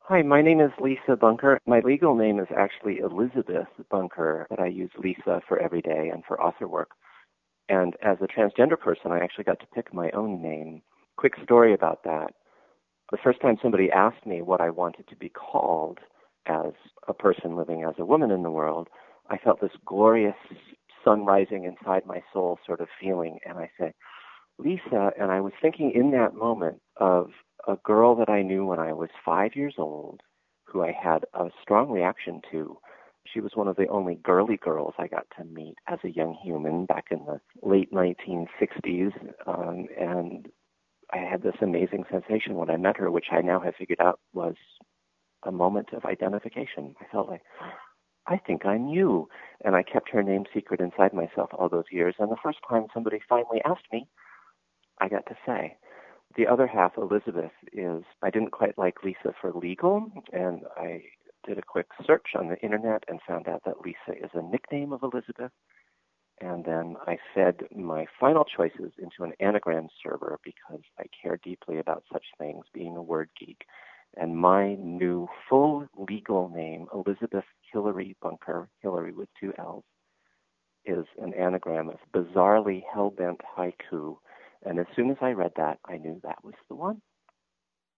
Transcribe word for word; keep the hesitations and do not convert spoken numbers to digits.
Hi, my name is Lisa Bunker. My legal name is actually Elizabeth Bunker, but I use Lisa for every day and for author work. And as a transgender person, I actually got to pick my own name. Quick story about that. The first time somebody asked me what I wanted to be called as a person living as a woman in the world, I felt this glorious sun rising inside my soul sort of feeling. And I said, Lisa, and I was thinking in that moment of a girl that I knew when I was five years old who I had a strong reaction to. She was one of the only girly girls I got to meet as a young human back in the late nineteen sixties, um, and I had this amazing sensation when I met her, which I now have figured out was a moment of identification. I felt like, I think I'm you. And I kept her name secret inside myself all those years, and the first time somebody finally asked me, I got to say. The other half, Elizabeth, is I didn't quite like Lisa for legal, and I did a quick search on the internet and found out that Lisa is a nickname of Elizabeth. And then I fed my final choices into an anagram server because I care deeply about such things, being a word geek. And my new full legal name, Elizabeth Hillary Bunker, Hillary with two L's, is an anagram of bizarrely hell-bent haiku. And as soon as I read that, I knew that was the one.